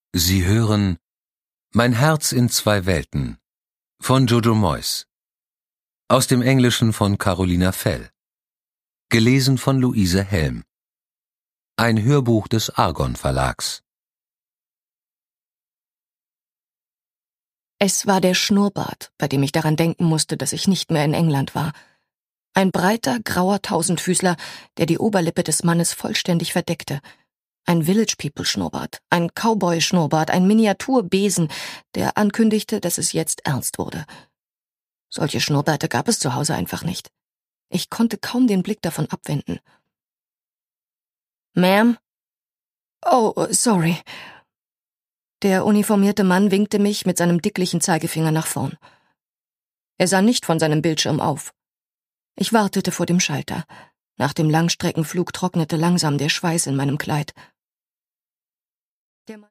Sie hören Mein Herz in zwei Welten von Jojo Moyes. Aus dem Englischen von Carolina Fell. Gelesen von Luise Helm. Ein Hörbuch des Argon Verlags. Es war der Schnurrbart, bei dem ich daran denken musste, dass ich nicht mehr in England war. Ein breiter, grauer Tausendfüßler, der die Oberlippe des Mannes vollständig verdeckte. Ein Village-People-Schnurrbart, ein Cowboy-Schnurrbart, ein Miniaturbesen, der ankündigte, dass es jetzt ernst wurde. Solche Schnurrbärte gab es zu Hause einfach nicht. Ich konnte kaum den Blick davon abwenden. »Ma'am?« »Oh, sorry.« Der uniformierte Mann winkte mich mit seinem dicklichen Zeigefinger nach vorn. Er sah nicht von seinem Bildschirm auf. Ich wartete vor dem Schalter. Nach dem Langstreckenflug trocknete langsam der Schweiß in meinem Kleid.